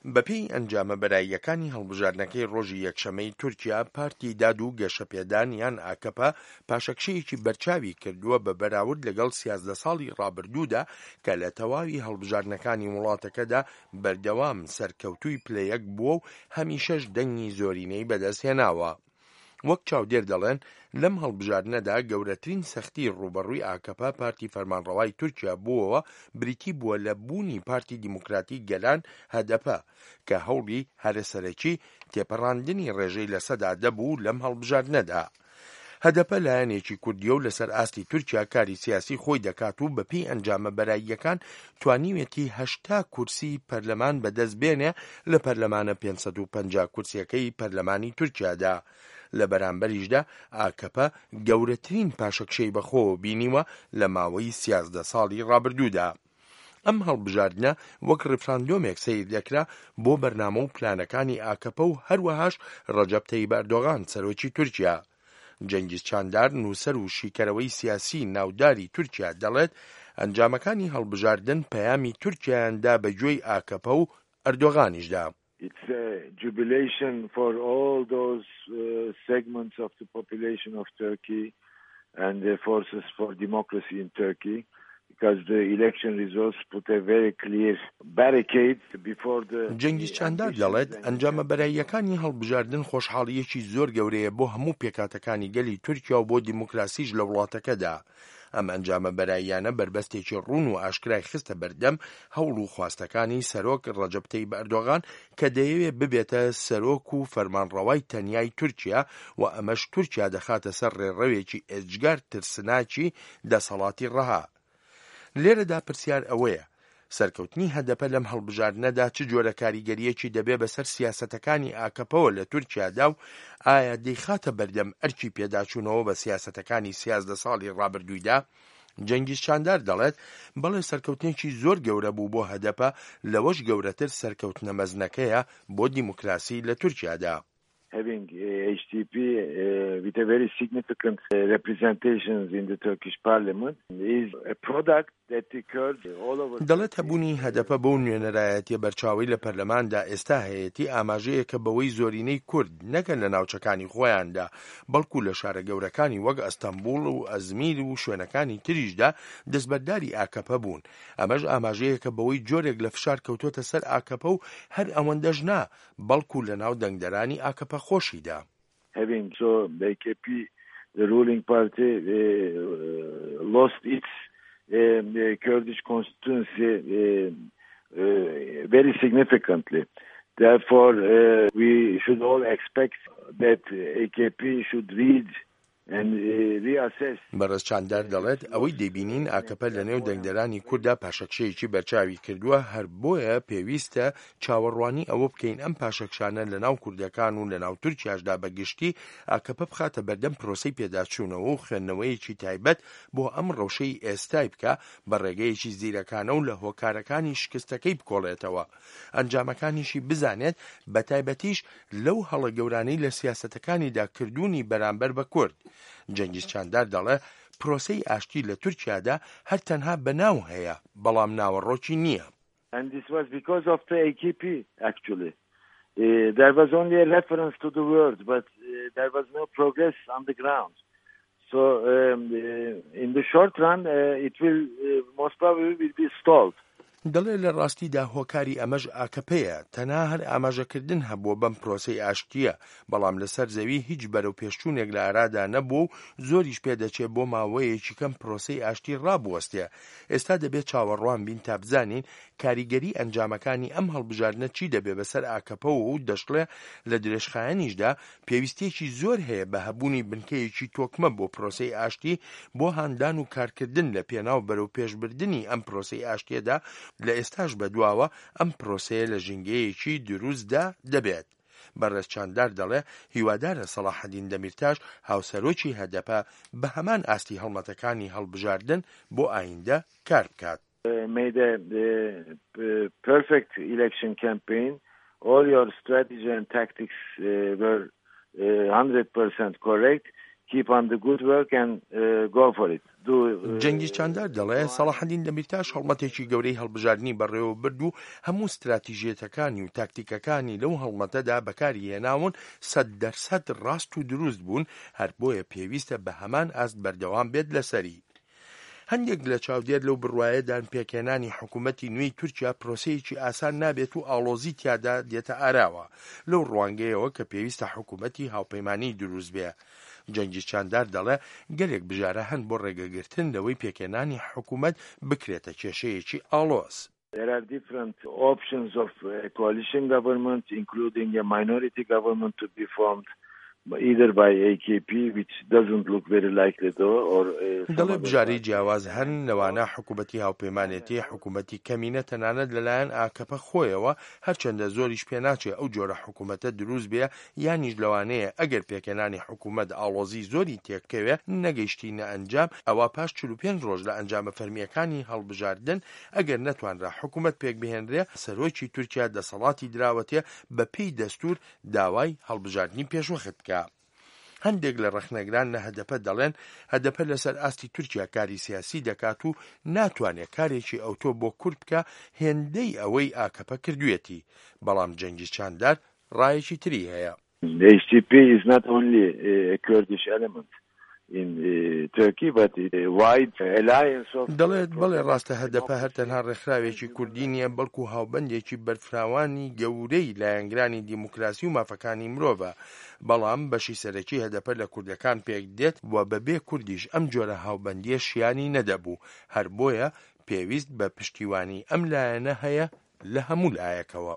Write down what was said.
بەپێی ئەنجامە بەراییەکانی هەڵبژاردنەکەی ڕۆژی یەکشەمەی تورکیا پارتی داد و گەشەپێدان یان ئاکەپا پاشەکشەیەکی بەرچاوی کردووە بە بەراورد لەگەڵ 13 ساڵی ڕابردوودا کە لە تەواوی هەڵبژاردنەکانی وڵاتەکەدا بەردەوام سەرکەوتووی پلەیەک بووە و هەمیشەش دەنگی زۆرینەی بەدەستهێناوە. وەک چاودێر دەڵێن لەم هەڵبژاردنەدا گەورەترین سەختی ڕوبەڕووی ئاکەپا پارتی فەرمانڕەوای تورکیا بووەوە بریتی بووە لە بوونی پارتی دیموکراتی گەلان هەدەپە کە هەوڵی هەرەسەرەکی تێپەڕاندنی ڕێژەی لەسەدا دەبوو لەم هەڵبژاردنەدا. هەدەپە لایەنێکی کوردیە و لەسەر ئاستی تورکیا کاری سیاسی خۆی دەکات و بەپێی ئەنجامە بەراییەکان توانیوێتی 80 کورسی پەرلەمان بەدەست بێنێ لە پەرلەمانە 550 کورسیەکەی پەرلەمانی تورکیادا. لە بەرامبەریشدا ئاکەپە گەورەترین پاشەکشەی بەخۆوە بینیوە لە ماوەی 13 ساڵی ڕابردوودا. ئەم هەڵبژاردنە وەک ڕفراندۆمێک سیر دەکرا بۆ بەرنامە و پلانەکانی ئاکەپە و هەروەهاش ڕەجەب تەیب ئەردۆغان سەرۆکی تورکیا. جەنگیز چاندار نووسەر و شیکەرەوەی سیاسی ناوداری تورکیا دەڵێت ئەنجامەکانی هەڵبژاردن پەیامی تورکیایاندا بەگوێی ئاکەپە و ئەردۆغانیشدا. It's a jubilation for all those segments of the population of Turkey and the forces for democracy in Turkey, because the election results put a very clear barricade before the... جەنگیز چاندار دەڵێت ئەنجامە بەراییەکانی هەڵبژاردن خۆشحاڵیەکی زۆر گەورەیە بۆ هەموو پێکاتەکانی گەلی تورکیا و بۆ دیموکراسیش لە وڵاتەکەدا. ئەم ئەنجامە بەراییانە بربەستێکی ڕوون و ئاشکرای خستە بەردەم هەوڵ و خواستەکانی سەرۆک ڕەجەب تەیب ئەردۆغان کە دەیەوێت ببێتە سەرۆک و فەرمانڕەوای تەنیای تورکیا و ئەمەش تورکیا دەخاتە سەر ڕێڕەوێکی ئێجگار ترسناکی دەسەڵاتی ڕەها. لێرەدا پرسیار ئەوەیە سەرکەوتنی هەدەپە لەم هەڵبژاردنەدا چ جۆرە کاریگەریەکی دەبێ بەسەر سیاسەتەکانی ئاکەپەوە لە تورکیادا و ئایا دەیخاتە بەردەم ئەرکی پێداچوونەوە بە سیاسەتەکانی 13 ساڵی ڕابردوویدا؟ جەنگیز چاندار دەڵێت بەڵێ سەرکەوتنێکی زۆر گەورە بوو بۆ هەدەپە لەوەش گەورەتر سەرکەوتنە مەزنەکەیە بۆ دیموکراسی لە تورکیادا. Having HDP with a very significant representations in the Turkish parliament is a product that occurred all over. دەڵێت هەبوونی هەدەپە بۆ نوێنەرایەتی بەرچاوی لە پەرلەماندا ئێستا هەیەی ئاماژەیە کە بەوەی زۆرینەی کورد نەکەن لە ناوچەکانی خۆیاندا بەڵکو لە شارە گەورەکانی وەک ئەستەمبول و ئەزمیر و شوێنەکانی تریشدا دەستبەرداری ئاکەپە بوون. ئەمەش ئاماژەیە کە بەوەی جۆرێک لە فشار کەوتۆتە سەر ئاکەپە و هەر ئەوەندەش نا بەڵکو لە ناو دەنگدەرانی ئاکەپە خۆشیدا. Having so the AKP, the ruling party, lost its the Kurdish constituency very significantly. Therefore, we should all expect that AKP should read and reassess. بەڕێز چاندار دەڵێت ئەوەی دەبینین ئاکەپە لە نێو دەنگدەرانی کووردا پاشەکشەیەکی بەرچاوی کردووە هەر بۆیە پێویستە چاوەڕوانی ئەوە بکەین ئەم پاشەکشانە لە ناو کوردەکان و لە ناو تورکیاشدا بەگشتی ئاکەپە بخاتە بەردەم پرۆسەی پێداچوونەوە و خوێندنەوەیەکی تایبەت بۆ ئەم ڕەوشەی ئێستای بکە بە ڕێگەیەکی زیرەکانە و لە هۆکارەکانی شکستەکەی بکۆڵێتەوە. ئەنجامەکانیشی بزانێت بە تایبەتیش لەو هەڵە گەورانەی لە سیاسەتەکانیدا کردوونی بەرامبەر بە کورد. جەنگیز چاندار دەڵێ پرۆسەی ئاشتی لە تورکیادا هەر تەنها بەناو هەیە بەڵام ناوەڕۆکی نییە. And this was because of the AKP actually. There was only a reference to the word, but there was no progress on the ground. So in the short run, it will most probably will be stalled. دەڵێ لە ڕاستیدا هۆکاری ئەمەش ئاکەپەیە تەنها هەر ئاماژەکردن هەبووە بەم پرۆسەی ئاشتیە بەڵام لەسەر زەوی هیچ بەرەو پێشچوونێک لە ئارادا نەبوو و زۆریش پێدەچێت بۆ ماوەیەکی کەم پرۆسەی ئاشتی ڕابوەستێ. ئێستا دەبێت چاوەڕوان بین تا بزانین کاریگەری ئەنجامەکانی ئەم هەڵبژاردنە چی دەبێت بەسەر ئاکەپەوە و دەشڵێ لە درێژخایەنیشدا پێویستێکی زۆر هەیە بە هەبوونی بنکەیەکی تۆکمە بۆ پرۆسەی ئاشتی بۆ هاندان و کارکردن لە پێناو بەرەو پێشبردننی ئەم پرۆسەی ئاشتیەدا لە ئێستاش بەدواوە ئەم پرۆسەیە لە ژینگەیەکی دروستدا دەبێت. بەڕێز چاندار دەڵێ هیوادارە سەلاحەدین دەمیرتاش هاوسەرۆکی هەدەپە بە هەمان ئاستی هەڵمەتەکانی هەڵبژاردن بۆ ئایندە کار بکات. Made a perfect election campaign. All your strategy and tactics were 100% correct. keep on the good work and go for it. جەنگی چاندار دەڵێ سەڵاحەدین دەمیرتاش هەڵمەتێکی گەورەی هەڵبژاردننی بەڕێوە برد و هەموو استراتیژیەتەکانی و تاکتیکەکانی لەو هەڵمەتەدا بەکاری هێناون 100% ڕاست و دروست بوون، هەر بۆیە پێویستە بە هەمان ئاست بەردەوام بێت لەسەری. هەندێک لە چاودێر لەو بڕوایەدان پێکێنانی حکوومەتی نوێی تورکیا پرۆسەیەکی ئاسان نابێت و ئاڵۆزی تیادا دێتە ئاراوە لەو ڕوانگەیەوە کە پێویستە حکوومەتی هاوپەیمانی دروست بێ. جەنگی چاندار دەڵێ گەلێک بژارە هەن بۆ ڕێگەگرتن لەوەی پێکێنانی حکوومەت بکرێتە کێشەیەکی ئاڵۆز. There are different options of a coalition government, including a minority government to be formed either by AKP, which doesn't look very likely though, or دەڵێ بژاری جیاواز هەن لەوانە حکوومەتی هاوپەیمانێتی حکوومەتی کەمینە تەنانەت لەلایەن ئاکەپە خۆیەوە هەرچەندە زۆریش پێ ناچێ ئەو جۆرە حکوومەتە دروست بێ، یانیش لەوانەیە ئەگەر پێکێنانی حکوومەت ئاڵۆزی زۆری تێککەوێ نەگەیشتینە ئەنجام ئەوە پاش 45 ڕۆژ لە ئەنجامە فەرمیەکانی هەڵبژاردن ئەگەر نەتوانرا حکوومەت پێک بهێنرێ سەرۆکی تورکیا دەسەڵاتی دراوەتێ بە پێی دەستور داوای هەڵبژاردننی پێشوەخت بکە. هەندێک لە ڕەخنەگران لە هەدەپە دەڵێن هەدەپە لەسەر ئاستی تورکیا کاری سیاسی دەکات و ناتوانێت کارێکی ئەوتۆ بۆ کورد بکە هێندەی ئەوەی ئاکەپە کردوێتی، بەڵام جەنگی چاندار ڕایەکی تری هەیە. HDP is not only a Kurdish element in Turkey, but a wide alliance of... دەڵێت بەڵێ ڕاستە هەدەپە هەر تەنها ڕێکخراوێکی کوردی نییە، بەڵکو هاوبەندێکی بەرفراوانی گەورەی لایەنگرانی دیموکراسی و مافەکانی مرۆڤە، بەڵام بەشی سەرەکی هەدەپە لە کوردەکان پێک دێت و بەبێ کوردیش ئەم جۆرە هاوبەندیە شیانی نەدەبوو، هەر بۆیە پێویست بە پشتیوانی ئەم لایەنە هەیە لە هەموو لایەکەوە.